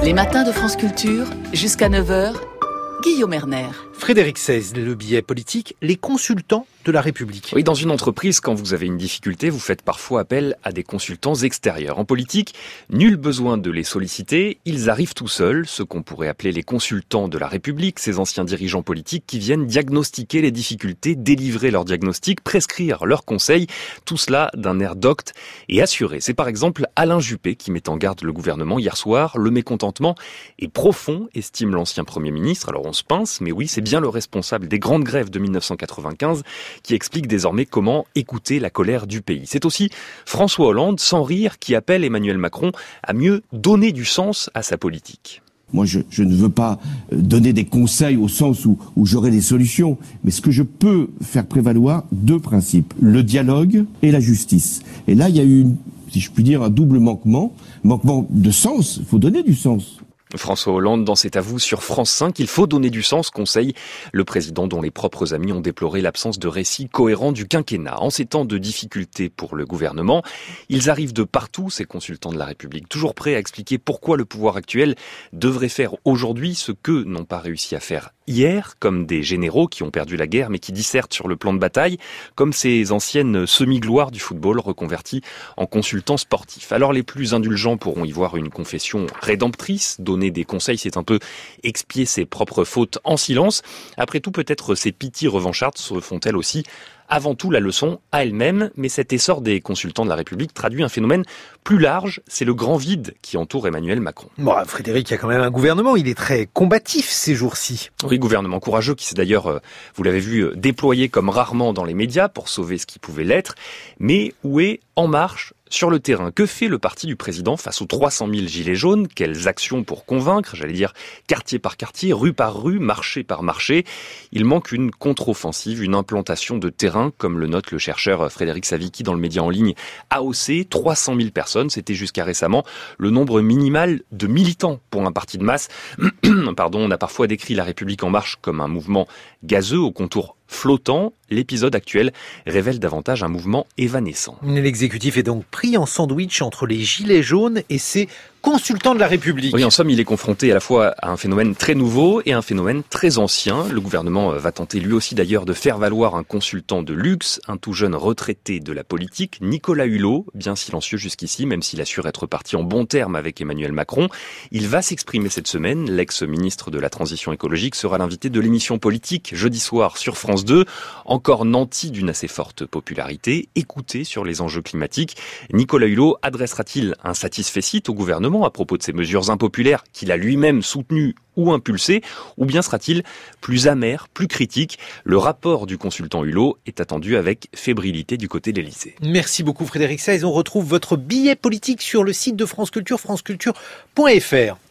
Les matins de France Culture, jusqu'à 9h, Guillaume Erner. Frédéric Seize, le billet politique, les consultants de la République. Oui, dans une entreprise, quand vous avez une difficulté, vous faites parfois appel à des consultants extérieurs. En politique, nul besoin de les solliciter, ils arrivent tout seuls, ce qu'on pourrait appeler les consultants de la République, ces anciens dirigeants politiques qui viennent diagnostiquer les difficultés, délivrer leurs diagnostics, prescrire leurs conseils, tout cela d'un air docte et assuré. C'est par exemple Alain Juppé qui met en garde le gouvernement hier soir. Le mécontentement est profond, estime l'ancien Premier ministre. Alors on se pince, mais oui, c'est bien le responsable des grandes grèves de 1995 qui explique désormais comment écouter la colère du pays. C'est aussi François Hollande, sans rire, qui appelle Emmanuel Macron à mieux donner du sens à sa politique. Moi, je ne veux pas donner des conseils au sens où j'aurai des solutions, mais ce que je peux faire prévaloir, deux principes, le dialogue et la justice. Et là, il y a eu, si je puis dire, un double manquement de sens. Il faut donner du sens. François Hollande, dans cet avou sur France 5, il faut donner du sens, conseille le président dont les propres amis ont déploré l'absence de récit cohérent du quinquennat. En ces temps de difficultés pour le gouvernement, ils arrivent de partout, ces consultants de la République, toujours prêts à expliquer pourquoi le pouvoir actuel devrait faire aujourd'hui ce qu'eux n'ont pas réussi à faire hier, comme des généraux qui ont perdu la guerre mais qui dissertent sur le plan de bataille, comme ces anciennes semi-gloires du football reconverties en consultants sportifs. Alors les plus indulgents pourront y voir une confession rédemptrice. Donner des conseils, c'est un peu expier ses propres fautes en silence. Après tout, peut-être ces pitiés revanchardes se font-elles aussi avant tout la leçon à elle-même, mais cet essor des consultants de la République traduit un phénomène plus large, c'est le grand vide qui entoure Emmanuel Macron. Bon, Frédéric, il y a quand même un gouvernement, il est très combatif ces jours-ci. Oui, gouvernement courageux qui s'est d'ailleurs, vous l'avez vu, déployé comme rarement dans les médias pour sauver ce qui pouvait l'être, mais où est En Marche sur le terrain? Que fait le parti du président face aux 300 000 gilets jaunes? Quelles actions pour convaincre? J'allais dire quartier par quartier, rue par rue, marché par marché. Il manque une contre-offensive, une implantation de terrain, comme le note le chercheur Frédéric Savicki dans le média en ligne AOC. 300 000 personnes, c'était jusqu'à récemment le nombre minimal de militants pour un parti de masse. On a parfois décrit La République En Marche comme un mouvement gazeux aux contours flottant. L'épisode actuel révèle davantage un mouvement évanescent. L'exécutif est donc pris en sandwich entre les gilets jaunes et ses consultants de la République. Oui, en somme, il est confronté à la fois à un phénomène très nouveau et un phénomène très ancien. Le gouvernement va tenter lui aussi d'ailleurs de faire valoir un consultant de luxe, un tout jeune retraité de la politique, Nicolas Hulot, bien silencieux jusqu'ici, même s'il assure être parti en bons termes avec Emmanuel Macron. Il va s'exprimer cette semaine. L'ex-ministre de la Transition écologique sera l'invité de l'émission politique jeudi soir sur France 2. Encore nanti d'une assez forte popularité, écouté sur les enjeux climatiques, Nicolas Hulot adressera-t-il un satisfecit au gouvernement à propos de ces mesures impopulaires qu'il a lui-même soutenues ou impulsées, ou bien sera-t-il plus amer, plus critique? Le rapport du consultant Hulot est attendu avec fébrilité du côté de l'Élysée. Merci beaucoup Frédéric Seize. On retrouve votre billet politique sur le site de France Culture, franceculture.fr.